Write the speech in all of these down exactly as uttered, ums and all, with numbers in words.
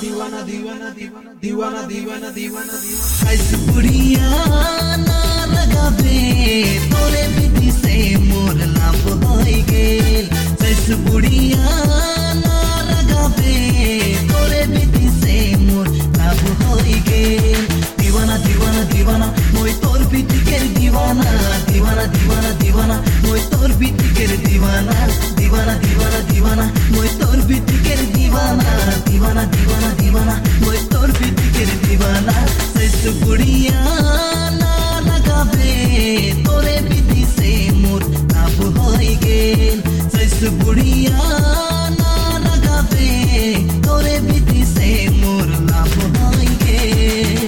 दीवाना दीवाना दीवाना दीवाना दीवाना दीवाना दीवाना ऐसी बुढ़िया ना लगावे तोरे विधि से मोर लाभ होई गेल। ऐसी बुढ़िया ना लगावे तोरे विधि से मोर लाभ होई गेल। दीवाना दीवाना दीवाना मोय तोर विधि के दीवाना दीवाना दीवाना दीवाना मोय तोर विधि के दीवाना दीवाना दीवाना दीवाना मोय तोर विधि के दीवाना दीवाना दीवाना दीवाना मोय तोर विधि के दीवाना। सैस बुढ़िया ना लगावे तोरे विधि से मोर लाभ होई गेल। सैस बुढ़िया ना लगावे तोरे विधि से मोर लाभ होई गेल।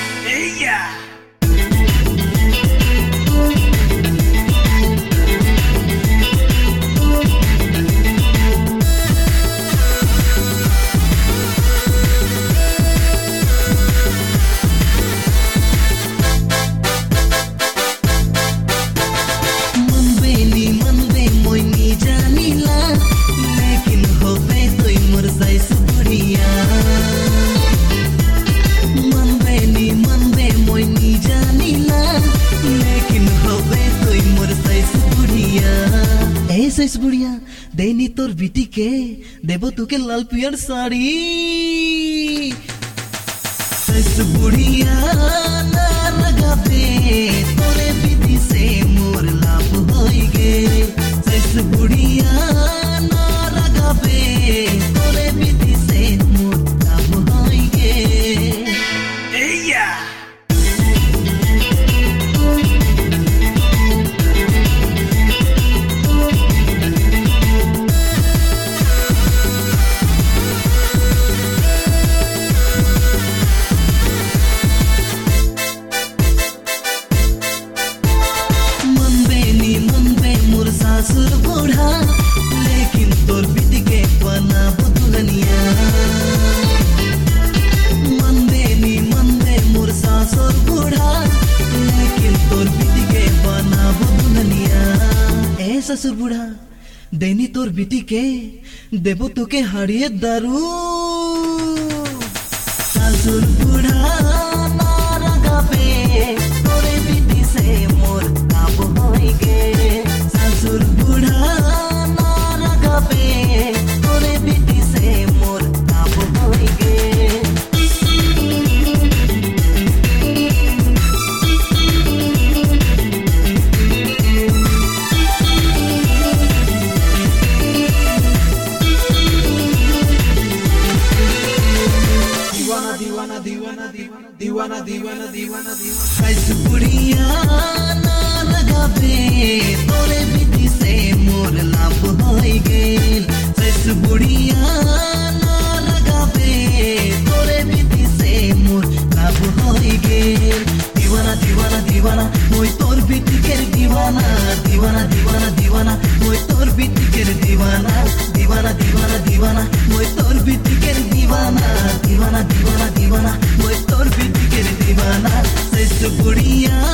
सैस बुढ़िया देनी तोर बिटी के देवो तू के लाल पियर साड़ी। सैस बुढ़िया ना लगावे तोरे विधि से मोर लाभ होई गेल। सैस बुढ़िया ना लगावे तोरे विधि से मोर लाभ होई गेल। सासुर बूढ़ा लेकिन तोर बिटी के बना बुदुलनिया। मंदे नी मंदे मोर सासुर बूढ़ा लेकिन तोर बिटी के बना बुदुलनिया। ए ससुर बूढ़ा देनी तोर बिटी के देवो तू के हाड़िए दारू। ससुर बूढ़ा ना लगावे तोरे बिटी से मोर लाभ होई गेल। ससुर बूढ़ा ना लगावे तोरे विधि से मोर लाभ होई गेल। दीवाना दीवाना दीवाना दीवाना दीवाना दीवाना दीवाना सैस बुढ़िया ना लगावे तोरे विधि से मोर लाभ होई गेल। सैस बुढ़िया ना लगावे तोरे विधि से मोर लाभ होई गेल। दीवाना दीवाना दीवाना मोय तोर विधि के दीवाना दीवाना दीवाना दीवाना मोय तोर विधि के दीवाना दीवाना दीवाना दीवाना मोय तोर विधि के दीवाना दीवाना दीवाना दीवाना मोय तोर विधि के दीवाना। सैस बुढ़िया